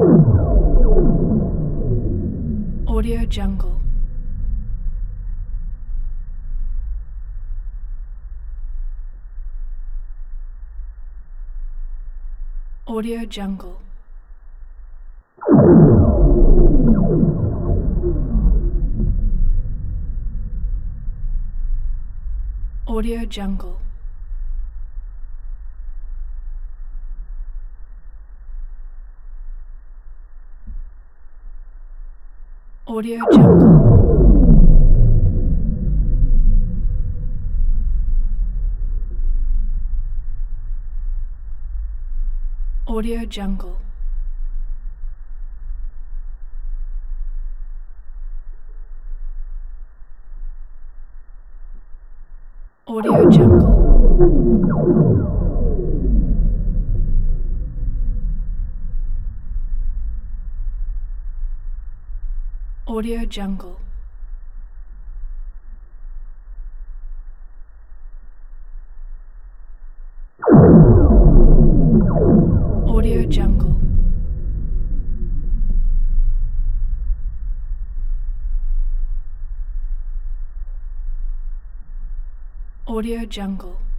Audio Jungle. Audio Jungle. Audio Jungle. Audio Jungle. Audio Jungle. Audio Jungle. Audio Jungle. Audio Jungle. Audio Jungle.